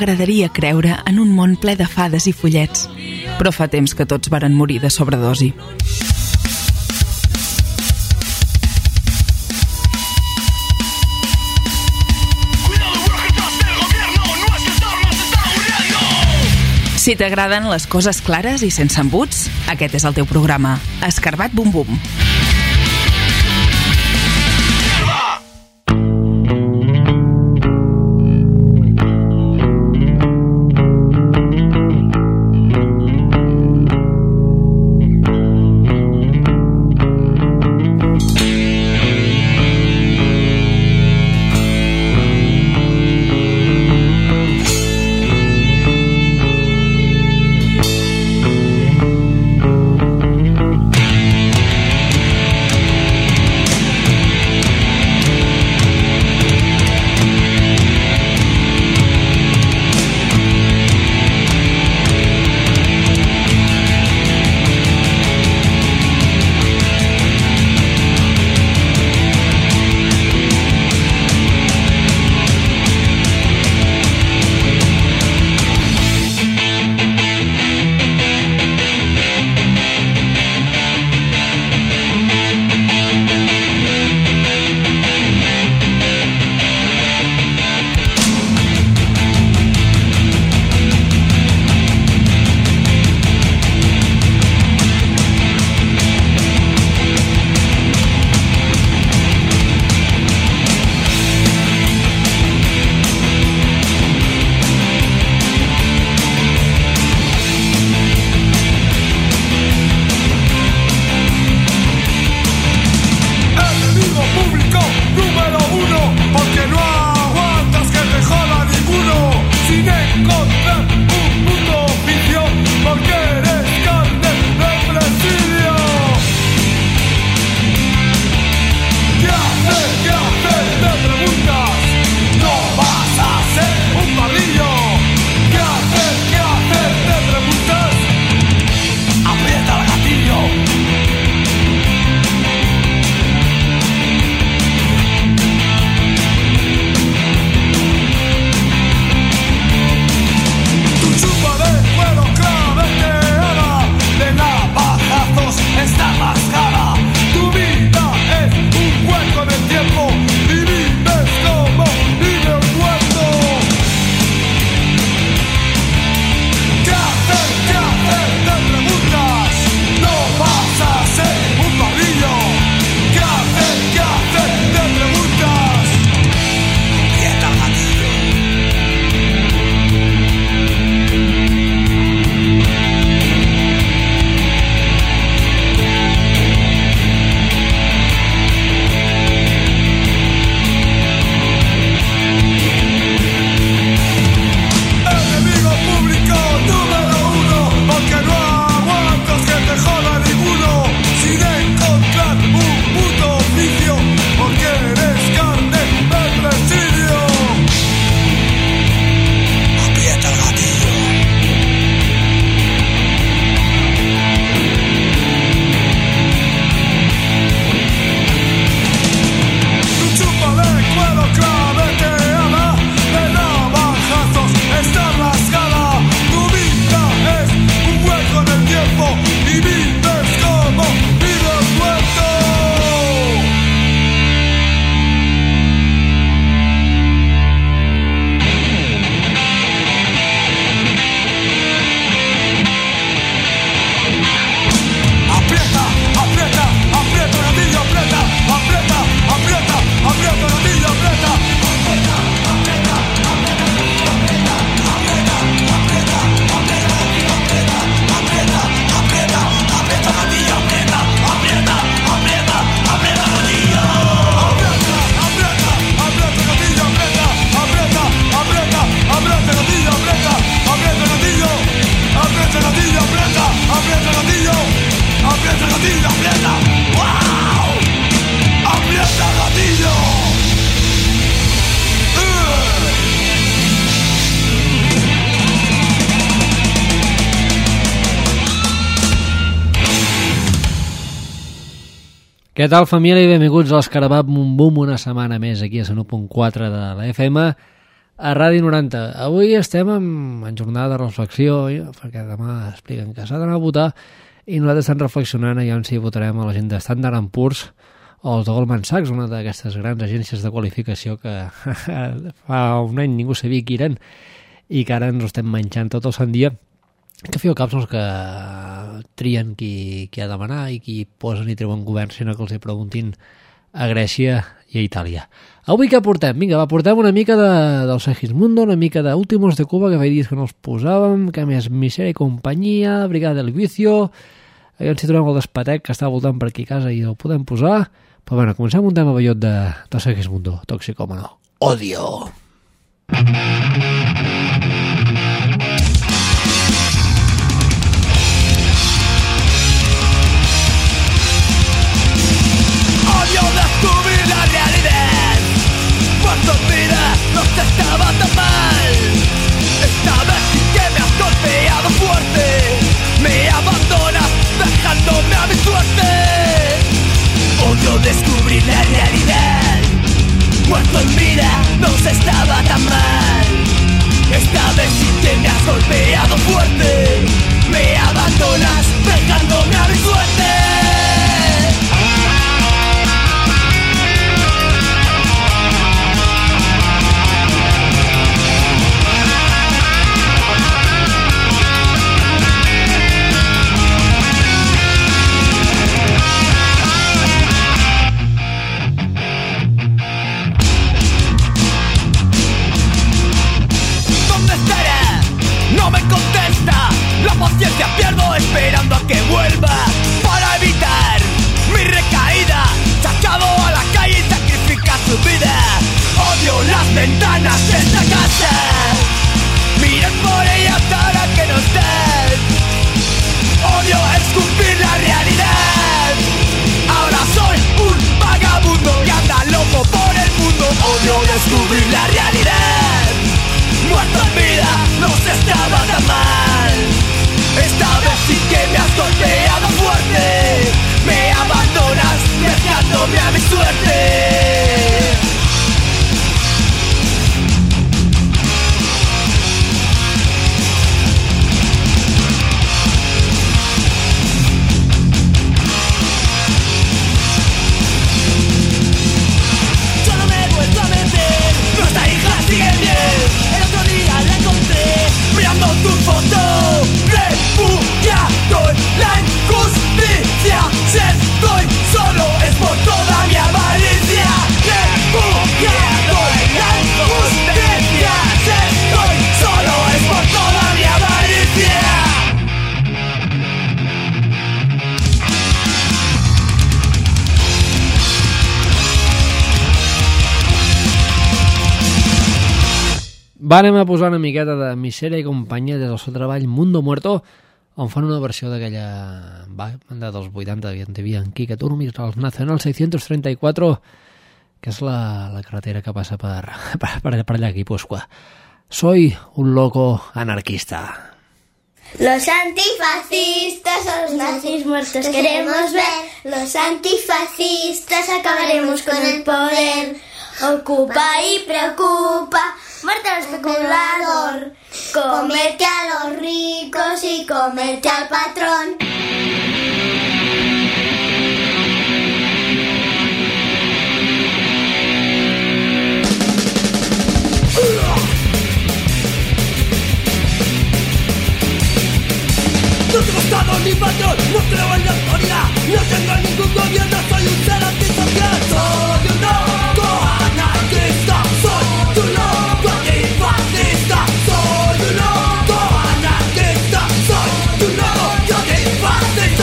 m'agradaria creure en un món ple de fades i follets, però fa temps que tots varen morir de sobredosi. Si t'agraden les coses clares i sense embuts, aquest és el teu programa. Escarbat Bum Bum. Què tal, família, i benvinguts a l'Escarabat Bum Bum, una setmana més aquí a 101.4 de la FM. a Ràdio 90. Avui estem en jornada de reflexió, perquè demà expliquen que s'ha d'anar a votar i nosaltres estem reflexionant a si votarem a la gent de Standard & Poor's o els de Goldman Sachs, una d'aquestes grans agències de qualificació que fa un any ningú sabia qui eren i que ara ens ho estem menjant tot el sant dia, que fio caps els que trien qui ha de manar i qui posen i treuen govern, sinó que els hi preguntin a Grècia i a Itàlia. Avui què portem? Vinga, portem una mica del Segismundo, una mica d'Últimos de Cuba, que feia dies que no els posàvem, que més Miseria i companyia, Brigada del Vicio, si trobem el Despatec que està voltant per aquí a casa i el podem posar. Però bueno, comencem un tema bellot del Segismundo, Toxicómano. Odio! Odio descubrir la realidad. Cuando mira no te estaba tan mal. Esta vez sí que me has golpeado fuerte. Me abandonas dejándome a mi suerte. Odio descubrir la realidad. Muerto en vida no se estaba tan mal. Esta vez sí que me has golpeado fuerte. Me abandonas dejándome a mi suerte. No me contesta, la paciencia pierdo esperando a que vuelva. Para evitar mi recaída, se ha echado a la calle y sacrifica su vida. Odio las ventanas de esta casa. Miren por ellas ahora que no estás. Odio escupir la realidad. Ahora soy un vagabundo que anda loco por el mundo. Odio descubrir la realidad. Muerto en vida, no se estaba tan mal. Esta vez sí que me has golpeado fuerte. Me abandonas dejándome a mi suerte. Yo no me he vuelto a meter. Nuestra hija sigue bien. La encontré mirando tu foto. Refugiado en la injusticia. Si estoy solo es por toda mi avaricia. Refugiado en la injusticia. Si estoy solo es por toda mi avaricia. Va, anem a posar una miqueta de Miseria i companyia des del seu treball Mundo Muerto, on fan una versió d'aquella banda dels 80 que hi havia en Quique Turmis, els Nacional 634, que és la carretera que passa per allà a Guipúzcoa. Soy un loco anarquista. Los antifascistas a los nazis muertos queremos ver. Los antifascistas acabaremos con el poder. Ocupa y preocupa, muerte al especulador. Comete a los ricos y comete al patrón. No tengo estado ni patrón, no creo en la autoridad. No tengo ningún gobierno, soy un ser antisocial. Soy un loco anarquista, soy un loco antifascista. Soy un loco anarquista, soy un loco antifascista.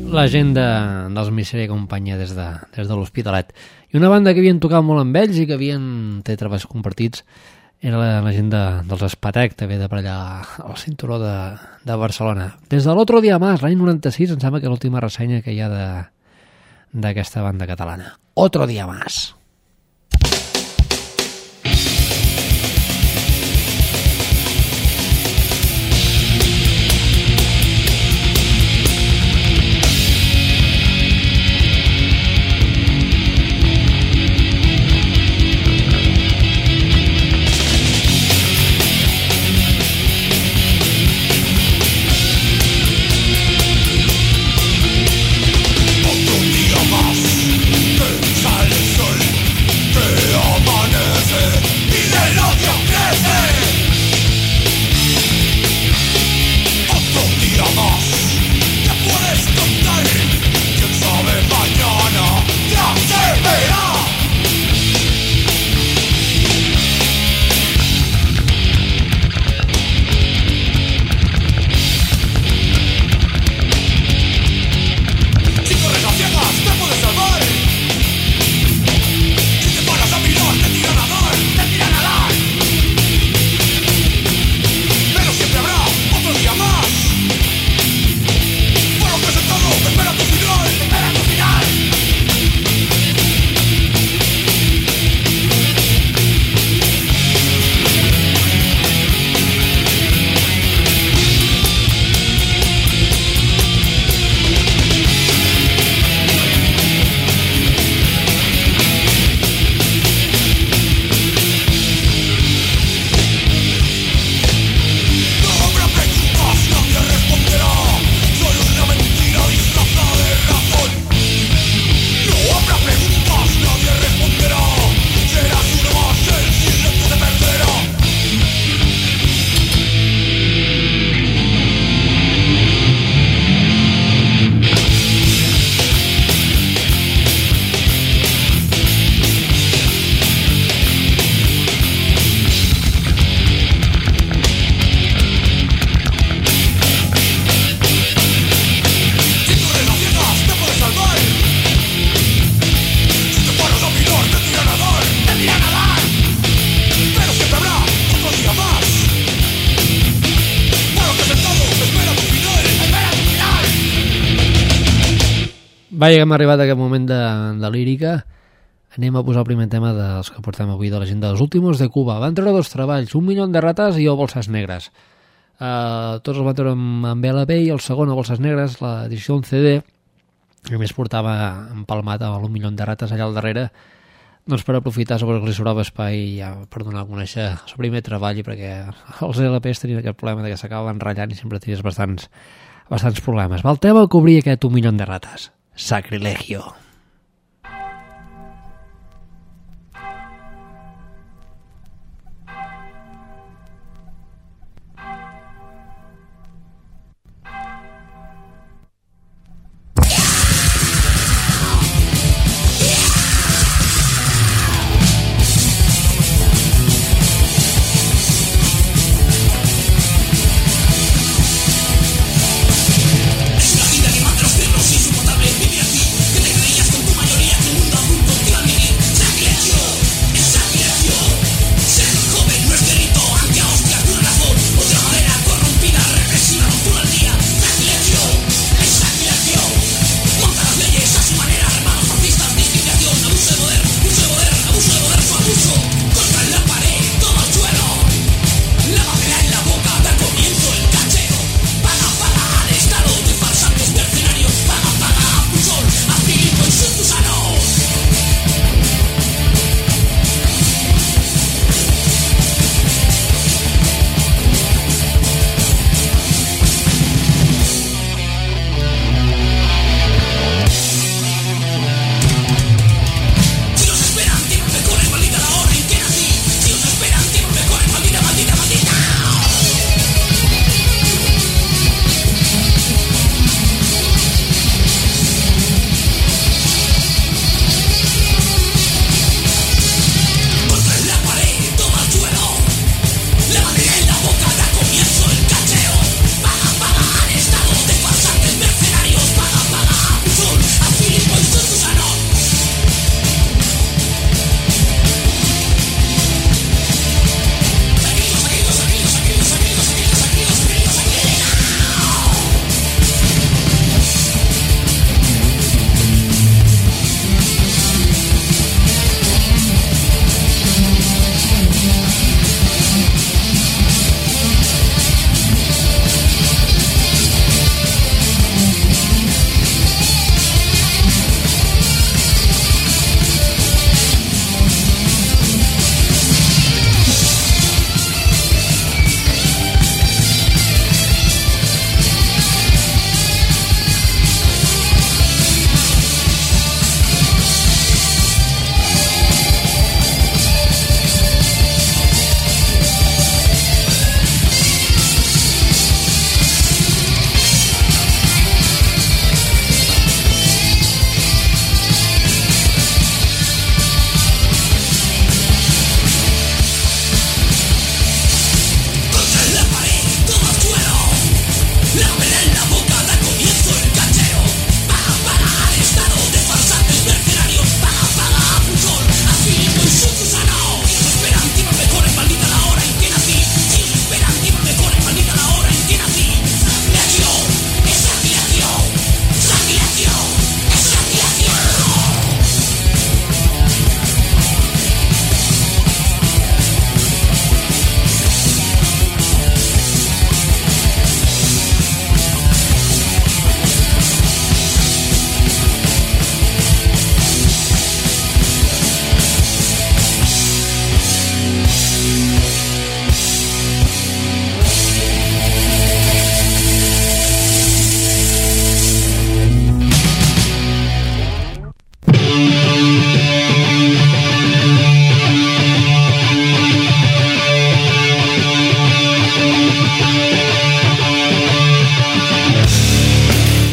la gent dels Misèria i companyia des de l'Hospitalet. I una banda que havien tocat molt amb ells i que havien té treballs compartits era la gent dels Espatec, també de per allà al cinturó de Barcelona. Des de l'Otro Dia Más, l'any 96, em sembla que l'última ressenya que hi ha d'aquesta banda catalana. Otro Dia Más. Vaja, que hem arribat a aquest moment de lírica. Anem a posar el primer tema dels que portem avui de la gent dels Últimos de Cuba. Van treure dos treballs, 1 milió de rates i O Bolsas Negres. Tots els van treure amb LP i el segon, O Bolsas Negres, l'edició en CD, que a més portava empalmat amb l'1 milió de rates allà al darrere, doncs per aprofitar sobre que li sobrava espai ja, per donar a conèixer el primer treball, perquè els LPs tenien aquest problema que s'acabaven ratllant i sempre tenies bastants problemes. Va, el tema que obria aquest 1 milió de rates. Sacrilegio. Es la vida que mata los perros, insoportable vivir aquí. Que te creías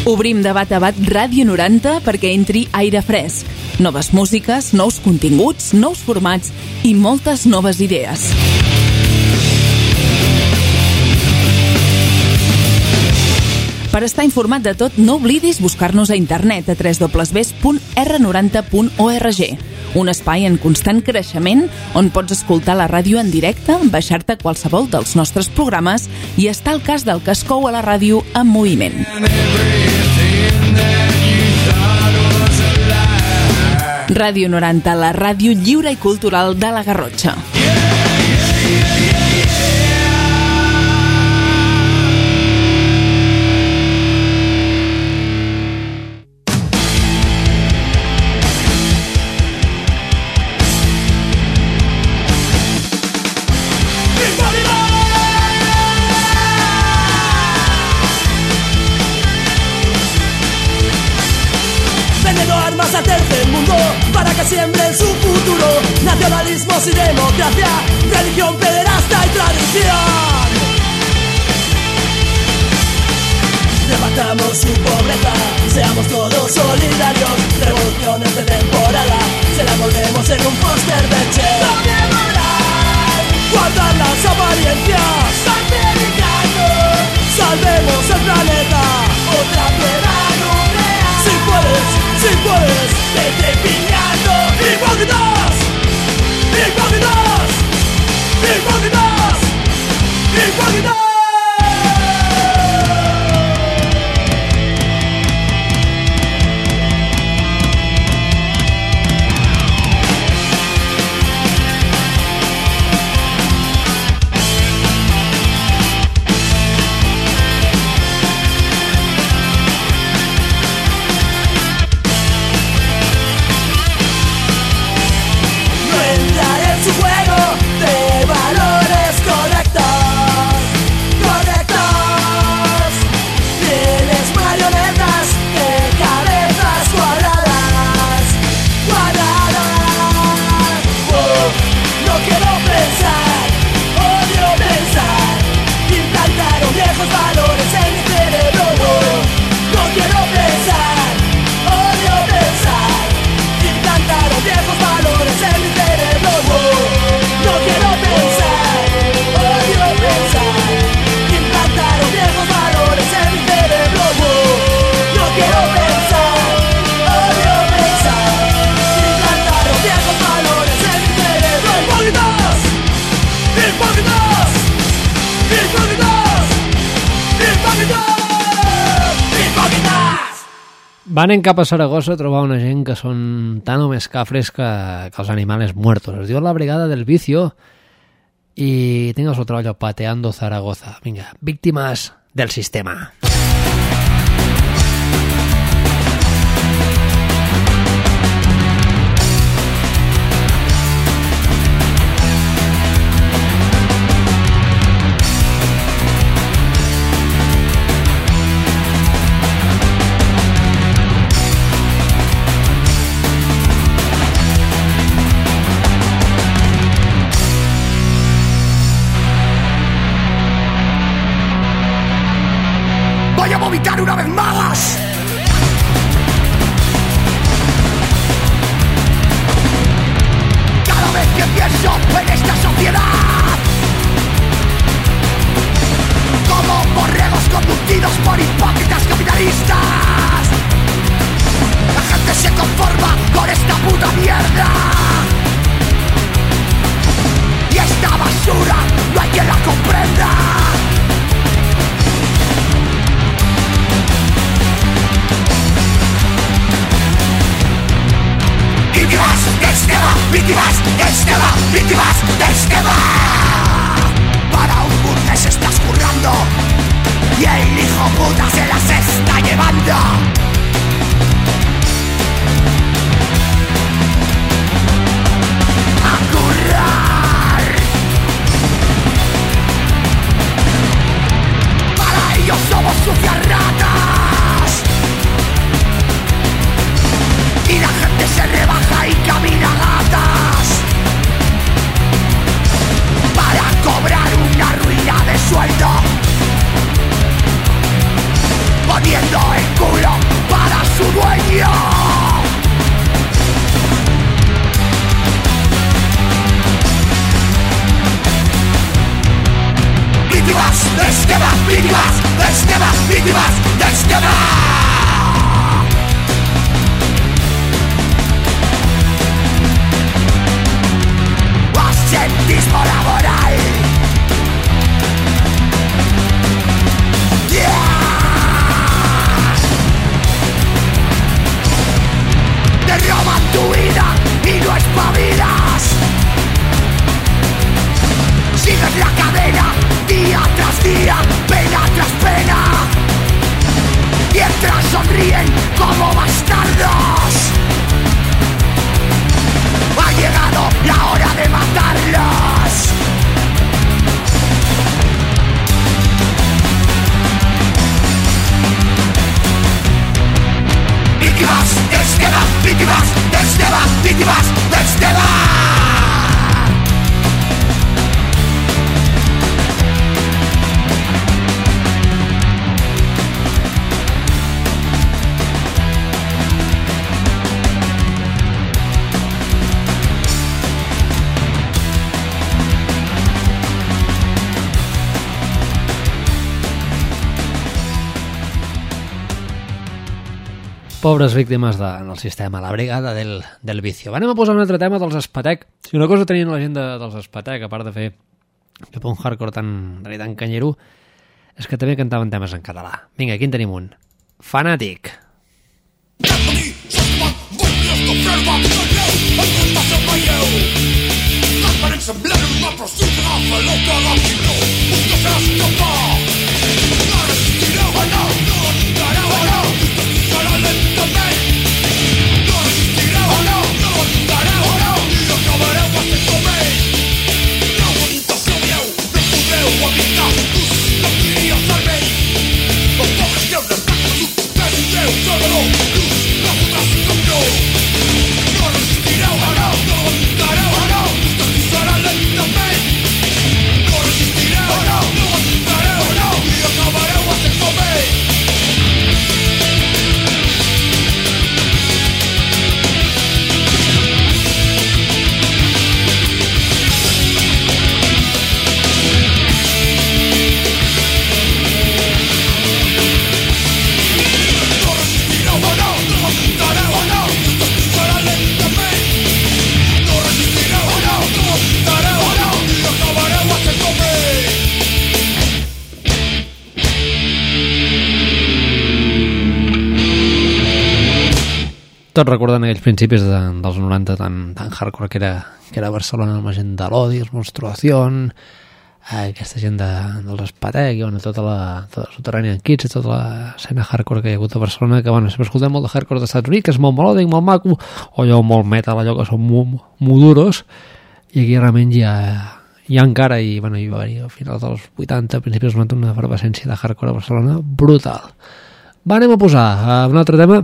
Obrim de bat a bat Ràdio 90 perquè entri aire fresc. Noves músiques, nous continguts, nous formats i moltes noves idees. Per estar informat de tot, no oblidis buscar-nos a internet a www.r90.org, un espai en constant creixement on pots escoltar la ràdio en directe, baixar-te qualsevol dels nostres programes i estar al cas del que es cou a la ràdio en moviment. Ràdio 90, la ràdio lliure i cultural de la Garrotxa. Para que siembren su futuro, nacionalismos y democracia, religión, pederasta y tradición. Debatamos su pobreza, seamos todos solidarios. Revoluciones de temporada, se la volvemos en un póster de Che. Doble moral, guardar las apariencias, salvemos el planeta, otra piedra nuclear. Si puedes, vete pillando. ¡Hipócritas! ¡Hipócritas! ¡Hipócritas! ¡Hipócritas! Van cap a Saragossa a trobar una gent que són tan o més cafres que els animales muertos. Es diu la Brigada del Vicio i tinc el seu treball Pateando Zaragoza. Vinga, víctimes del sistema. Vomitar una vez más. Cada vez que pienso en esta sociedad, como borregos conducidos por hipócritas capitalistas, la gente se conforma con esta puta mierda. Y esta basura no hay quien la comprenda. Víctimas de Esteba. Para un burgués estás currando y el hijo puta se las está llevando. A currar. Para ellos somos sucias ratas. Y la gente se rebaja y camina gatas para cobrar una ruina de sueldo. víctimas del esquema, víctimas del esquema, víctimas del esquema. Absentismo laboral. Te roban tu vida y no espabilas. Sigues la cadena día tras día, pena tras pena, mientras sonríen como bastardos. Ha llegado la hora de matarlos. Víctimas del esquema, víctimas del esquema, víctimas del esquema. Pobres víctimes del sistema, la brigada del vicio. Anem a posar un altre tema dels Spatec. Si una cosa tenien la gent dels Spatec, a part de fer un hardcore tan canyero, és que també cantaven temes en català. Vinga, aquí en tenim un. Fanàtic. Tot recordant aquells principis dels 90 tan hardcore que era Barcelona, amb la gent de l'Odi, els Monstruación, aquesta gent dels Spatec, i tota la Subterranean Kids, tota l'escena hardcore que hi ha hagut a Barcelona, que bueno, sempre escoltem molt de hardcore dels Estats Units, que és molt melòdic, molt maco, o allò molt metal, allò que són molt duros, i aquí realment hi ha encara, i bueno, hi va haver a finals dels 80, principis dels 90, una efervescència de hardcore a Barcelona brutal. Anem a posar un altre tema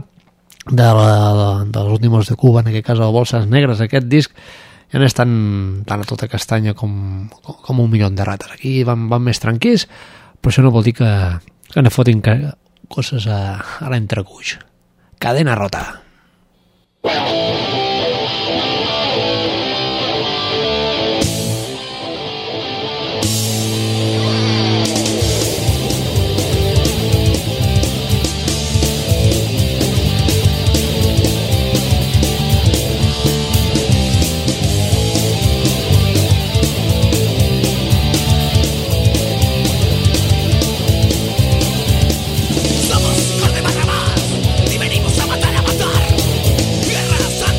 dels últimos de Cuba, en aquest cas el Bolses Negres. Aquest disc ja no és tan a tota castanya com un milió de rates. Aquí van més tranquils, però això no vol dir que no fotin coses a l'entrecuix. Cadena rota. Somos hijos de Barrabás y venimos a matar, a matar. Tierra,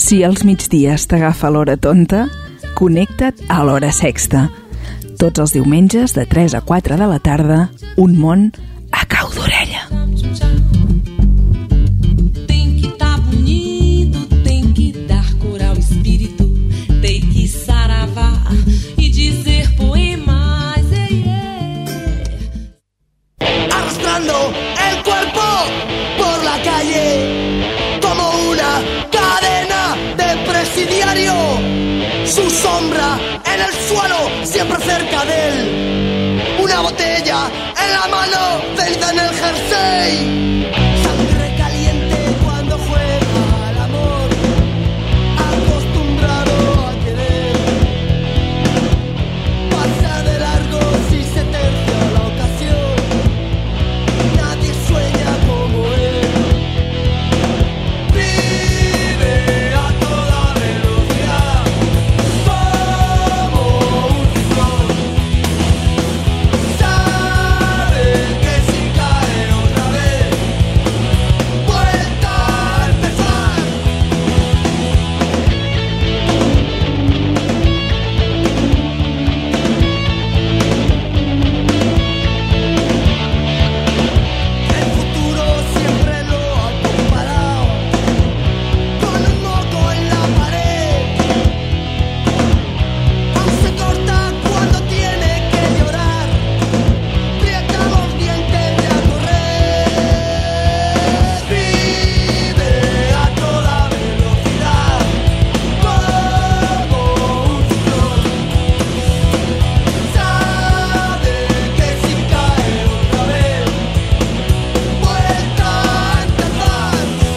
Si als migdies t'agafa l'hora tonta, connecta't a l'Hora Sexta. Tots els diumenges de 3 a 4 de la tarda, un món a cau d'orella. Tem que tá bonito, tem que dar cor ao espírito, tem que saravar e dizer poemas. Arrastrando el cuerpo por la calle como una cadena de presidiario, su sombra en el suelo, siempre cerca de él, una botella en la mano, celda en el jersey, sangre caliente cuando juega al amor, acostumbrado a querer, pasa de largo si se tercia la ocasión, nadie sueña como él. Vive a toda velocidad como un ciclón, sabe que si cae otra vez, vuelta a empezar. El futuro siempre lo ha comparado con un moco en la pared. Aún se corta cuando tiene que llorar, aprieta los dientes de a correr. Vive a toda velocidad como un ciclón, sabe que si cae otra vez, vuelta a empezar.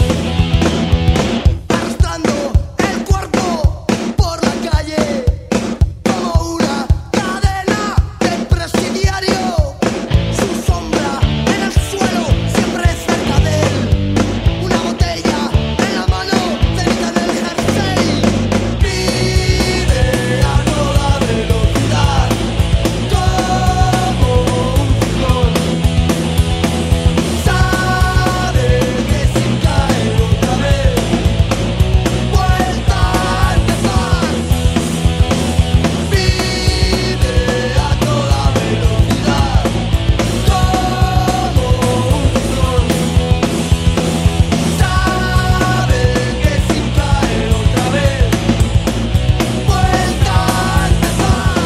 Arrastrando el cuerpo por la calle como una cadena de presidiario, su sombra en el suelo, siempre cerca de él, una botella en la mano, cerca del jersey. Vive a toda velocidad como un ciclón, sabe que si cae otra vez, vuelta a empezar. Vive a toda velocidad como un ciclón, sabe que si cae otra vez, vuelta a empezar.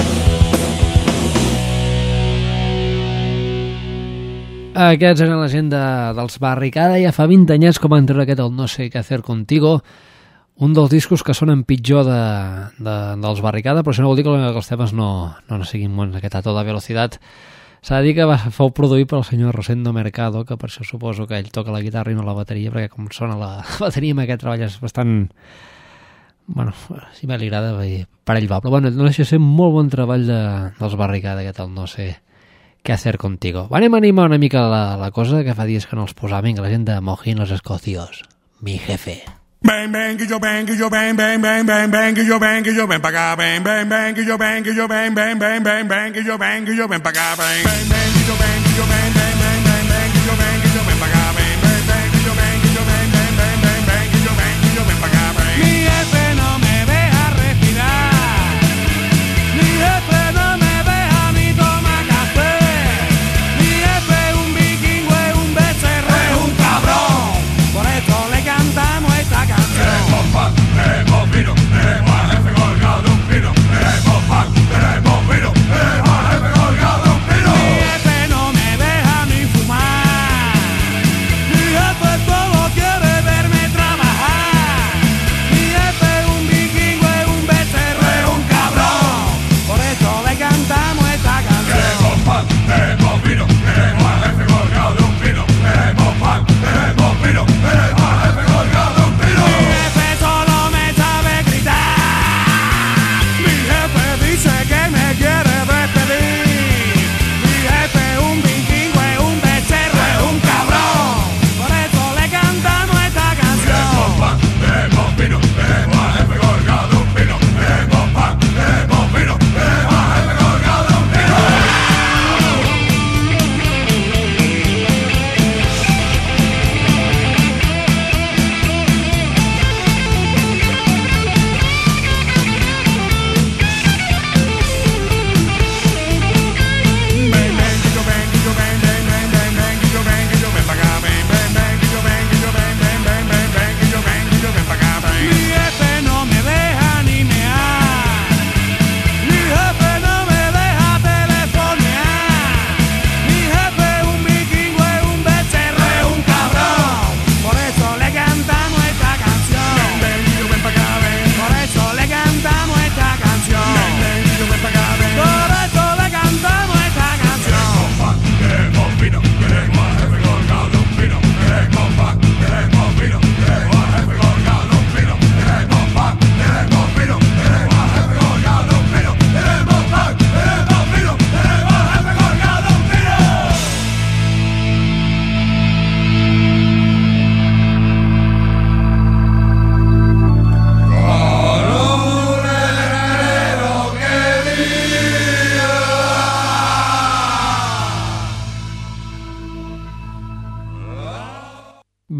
Aquests eren la gent dels Barricada. Ja fa 20 anyets com van treure aquest el No sé qué hacer contigo, un dels discos que sonen pitjor dels Barricada, però això no vol dir que els temes no siguin bons. Aquest A toda velocitat s'ha de dir que fou produït pel senyor Rosendo Mercado, que per això suposo que ell toca la guitarra i no la bateria, perquè com sona la bateria amb aquest treball és bastant... Bueno, si me li agrada, per ell va. Però bueno, no deixa de ser molt bon treball dels Barricada, aquest el No sé qué hacer contigo. Anem a animar una mica la cosa, que fa dies que no els posàvem, que la gent de Mojín los Escocios, mi jefe. Bang bang que yo bang que yo bang bang bang bang bang que yo bang pa' acá bang bang bang que yo bang bang bang bang bang que yo bang pa' acá bang bang bang que yo bang bang bang bang que yo bang pa' acá bang bang bang que yo bang bang bang bang que yo bang pa' acá bang. Mi jefe no me deja respirar, mi jefe no me deja ni tomar café, mi jefe es un vikingo, es un becerro, es un cabrón, por eso le cantamos esta canción. Queremos pan, queremos vino, queremos al jefe colgado de un pino, queremos pan, queremos vino, queremos al jefe colgado de un pino. Mi jefe no me deja ni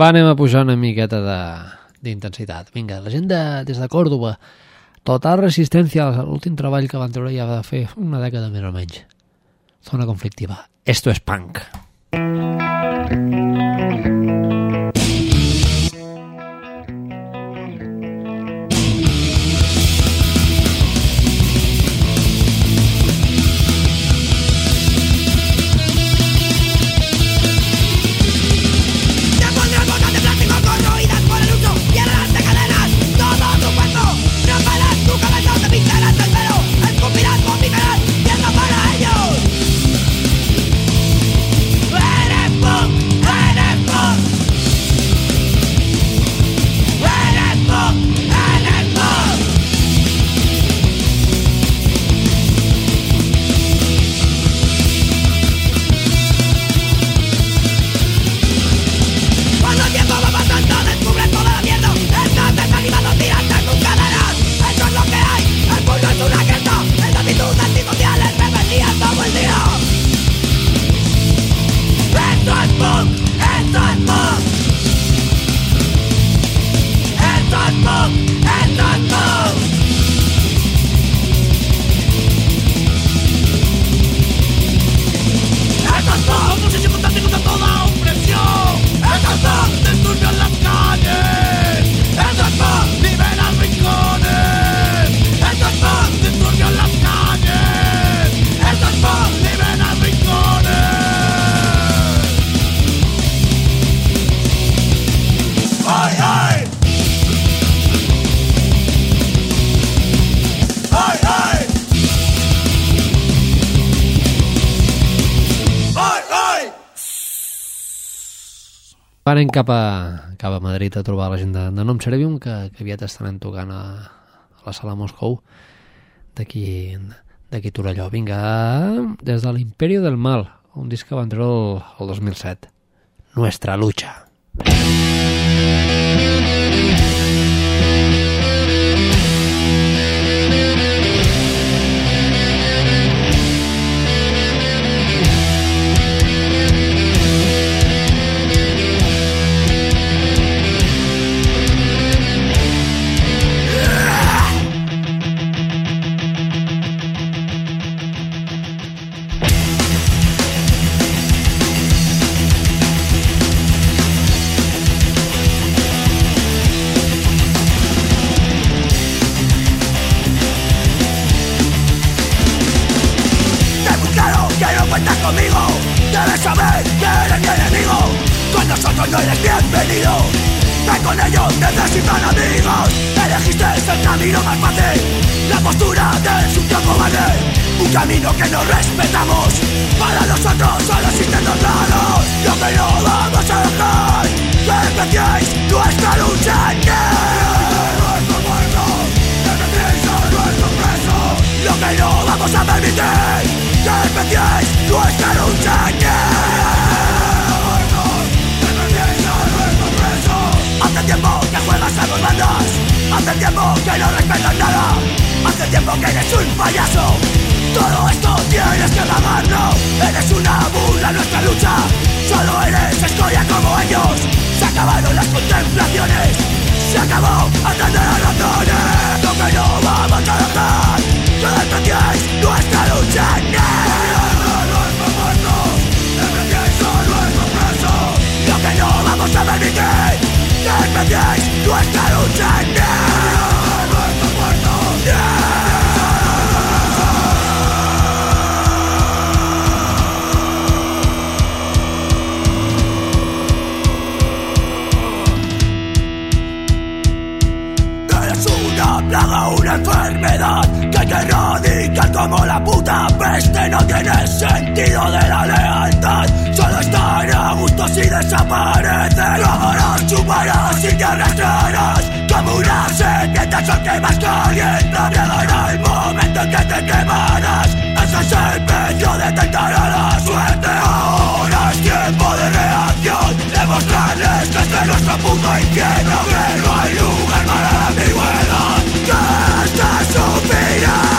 Va, anem a pujar una miqueta d'intensitat. Vinga, la gent des de Còrdova, Total Resistencia, l'últim treball que van treure ja va fer una dècada més o menys. Zona conflictiva. Esto es punk. Anem cap a Madrid a trobar la gent de Nom Cerevium, que aviat estaran tocant a la sala Moscou d'aquí Torelló. Vinga, des de l'Imperio del Mal, un disc que van treure el 2007. Nuestra lucha. No eres bienvenido, ven con ellos, necesitan amigos. Elegiste el camino más fácil, la postura de sucio cobarde. Un camino que no respetamos, para nosotros solo existen dos lados. Lo que no vamos a dejar, que empecéis nuestra lucha en nuestro pueblo, que empecéis a nuestro preso. Lo que no vamos a permitir, que empecéis nuestra lucha en Hace tiempo que juegas a dos bandas, hace tiempo que no respetas nada, hace tiempo que eres un payaso. Todo esto tienes que pagarlo, eres una burla nuestra lucha, solo eres escoria como ellos. Se acabaron las contemplaciones, se acabó atender a razones. Lo que no vamos a dejar, que despreciéis nuestra lucha. Lo que no vamos a permitir, que empecéis nuestra lucha en nuestro puerto. Eres una plaga, una enfermedad que hay que erradicar como la puta peste. No tiene sentido de la lealtad, solo estar a gusto si desaparecer. Luego nos chuparás y te arrastrarás como una serpiente al sol que más calienta. Llegará el momento en que te quemarás, ese es el precio de tentar a la suerte. Ahora es tiempo de reacción, demostrarles que este es nuestro punto infierno, que no hay lugar para la ambigüedad, que esta es su final.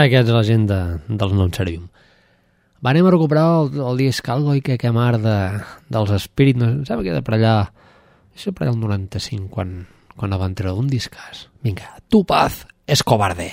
Aquesta és la gent dels Non Servium. Anem a recuperar el disc Algo i que quemar dels Spirit. No, em sembla que era per allà el 95 quan van treure un discàs. Vinga, Tu paz es cobarde.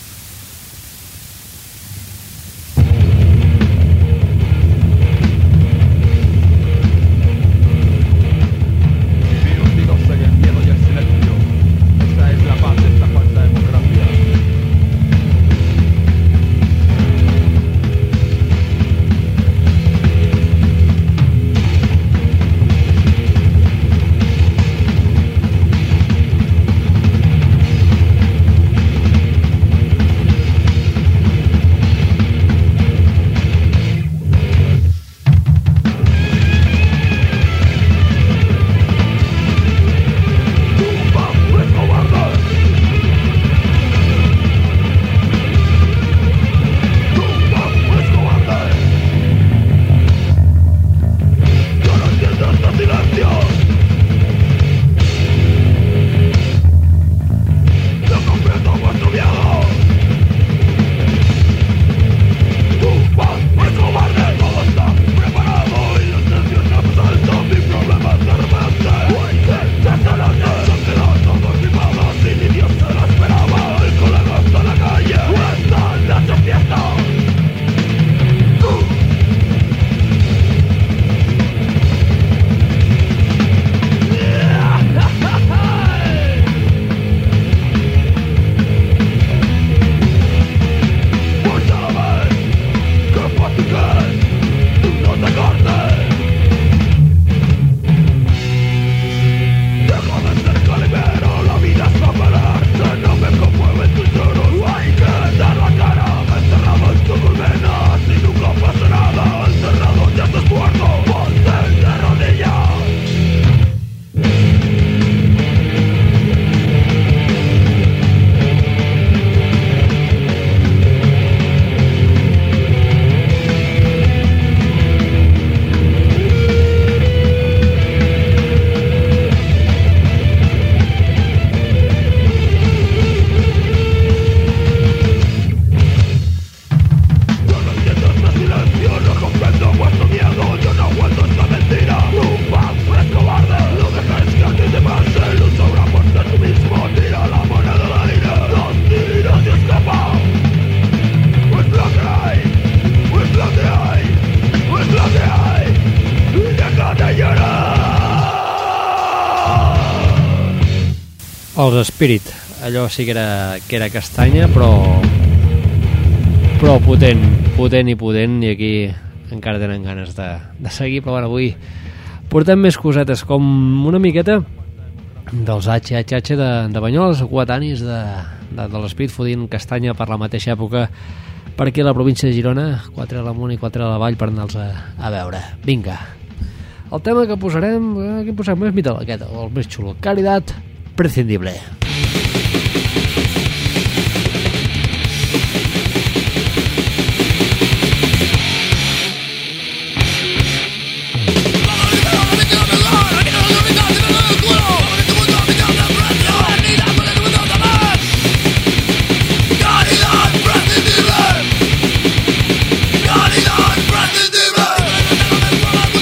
Els Spirit, allò sí que era castanya, però potent, i aquí encara tenen ganes de seguir, però bueno, avui portem més cosetes, com una miqueta dels HHH de Banyoles, coetanis de l'Spirit, fodint castanya per la mateixa època per aquí a la província de Girona, 4 a l'Amunt i 4 a l'Avall, per anar-los a veure. Vinga, el tema que posarem, aquí posem més mital, aquest, el més xulo, Caridad Prescindible.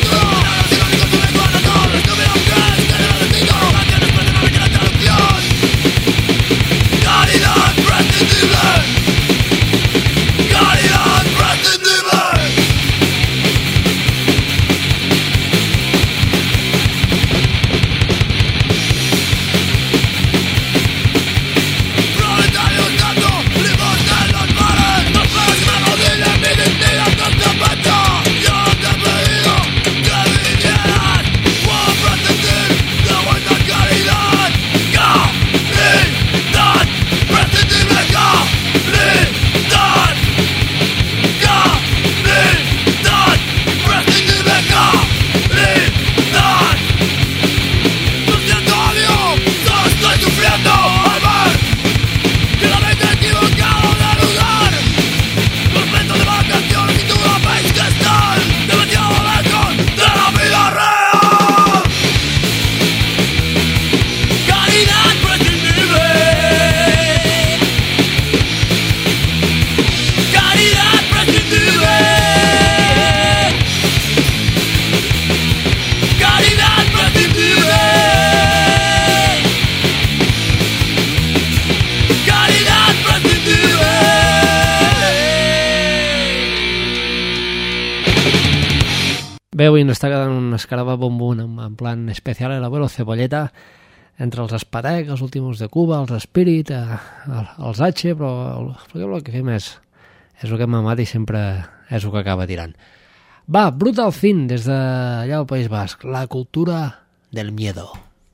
Caridad Bé, avui ens està quedant un escarabat-bombón en plan especial elaboro cebolleta entre els Espadec, els Últimos de Cuba, els Spirit, els H, però el que fem és el que hem amat i sempre és el que acaba tirant. Va, Brutal Thing, des d'allà al País Basc, la cultura del miedo.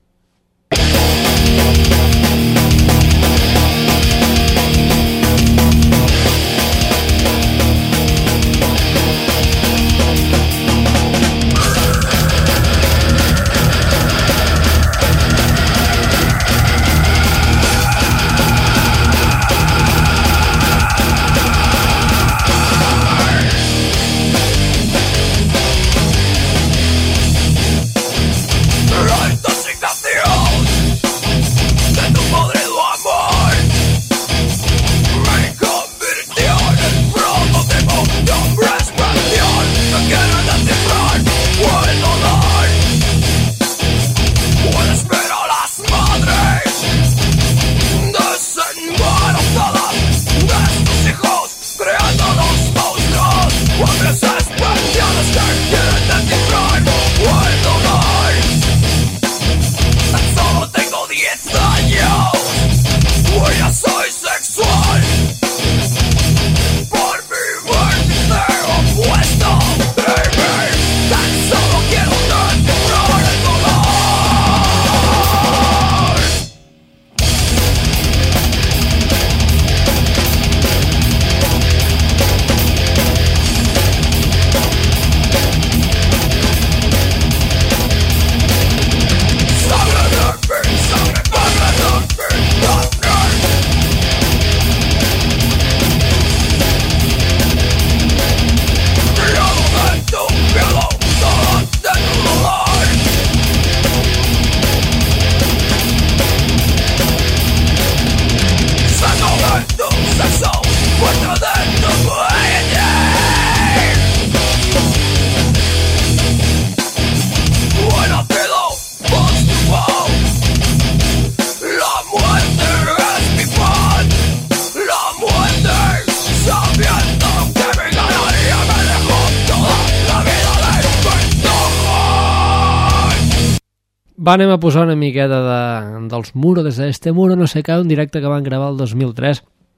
Va, anem a posar una miqueta dels Muro, des d'este Muro no sé què, un directe que van gravar el 2003,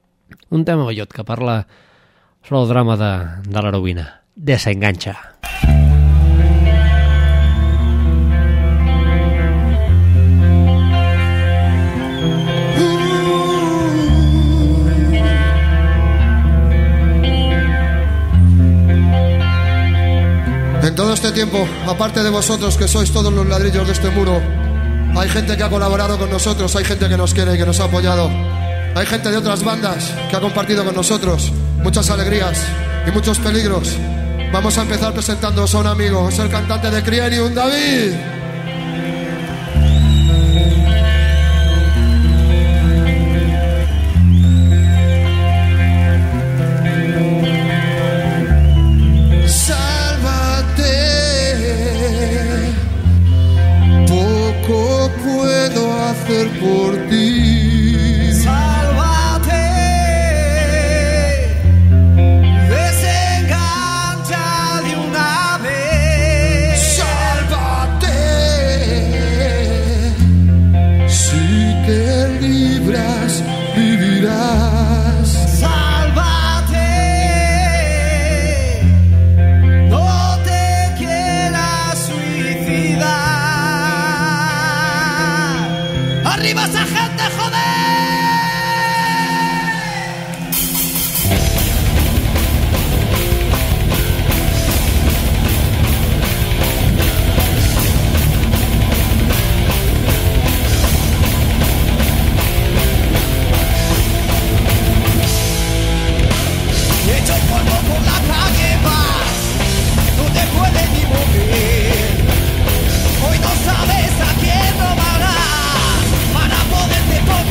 un tema bellot que parla sobre el drama de l'heroïna. Desenganxa. En todo este tiempo, aparte de vosotros que sois todos los ladrillos de este muro, hay gente que ha colaborado con nosotros, hay gente que nos quiere y que nos ha apoyado, hay gente de otras bandas que ha compartido con nosotros muchas alegrías y muchos peligros. Vamos a empezar presentándoos a un amigo, es el cantante de Crierium, David. Por ti, sálvate, desengancha de una vez, sálvate, si te libras vivirás, sálvate, no te quieras suicidar. ¡Arriba esa gente, joder! Hecho polvo por la calle vas, no te puedes ni mover. Hoy no sabes a quién robarás para poderte poner.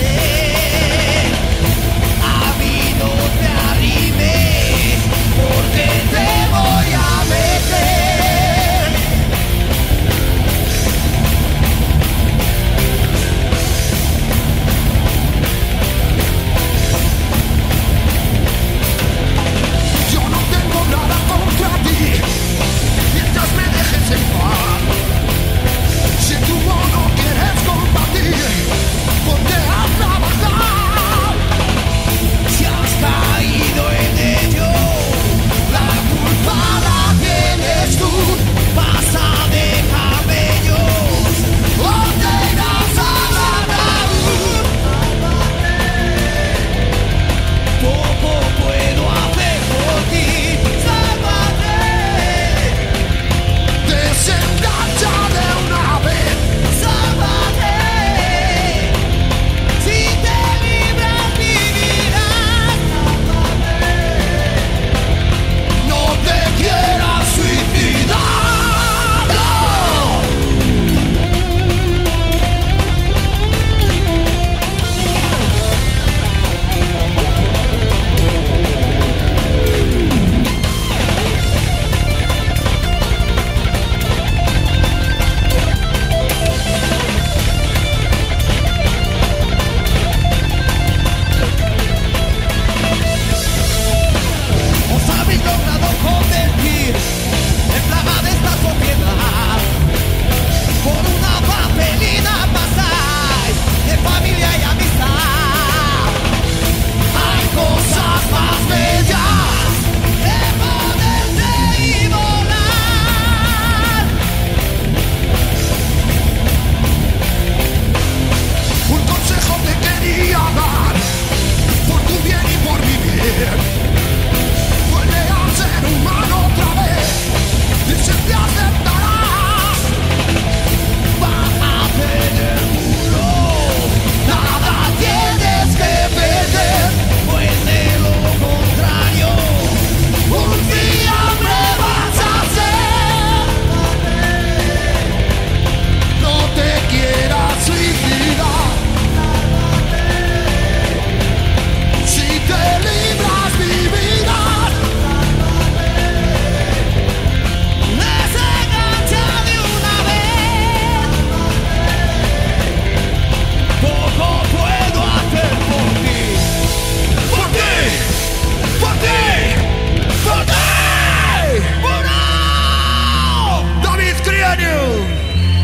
Avenue.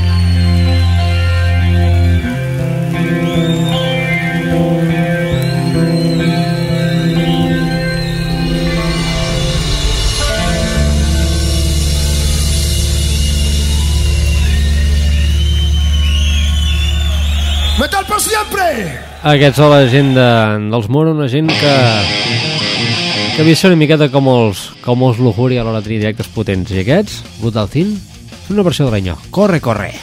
Metal per sempre! Aquests són la gent dels Muro, una gent que havia de ser una miqueta com els Lujuria a l'hora de tenir directes potents. I aquests, Brutal Thing, són una versió de l'Anyó. Corre, corre!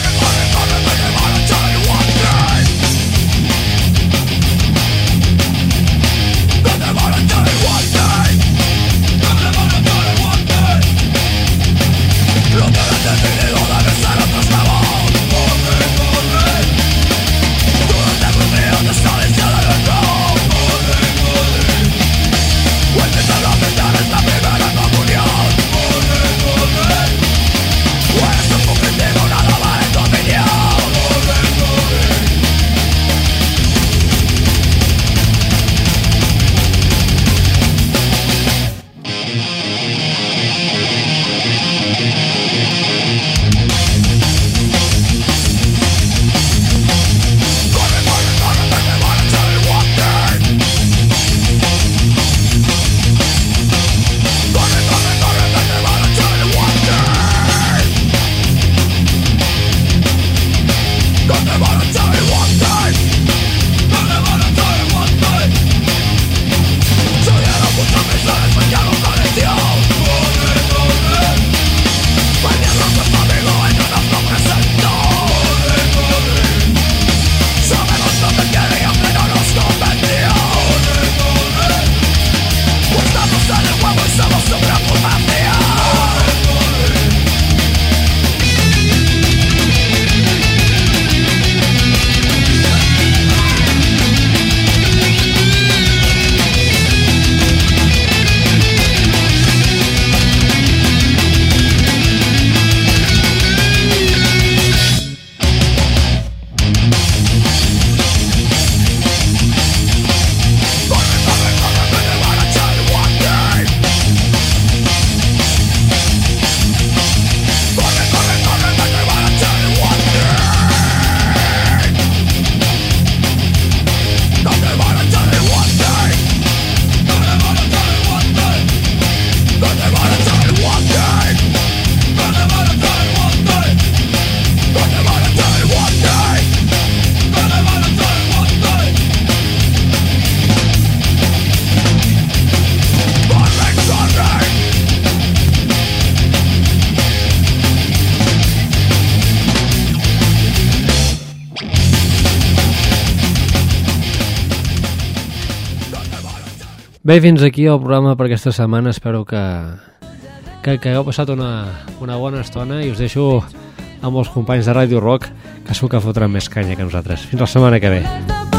Bé, fins aquí el programa per aquesta setmana. Espero que hagueu passat una bona estona i us deixo amb els companys de Radio Rock, que segur que fotran més canya que nosaltres. Fins la setmana que ve.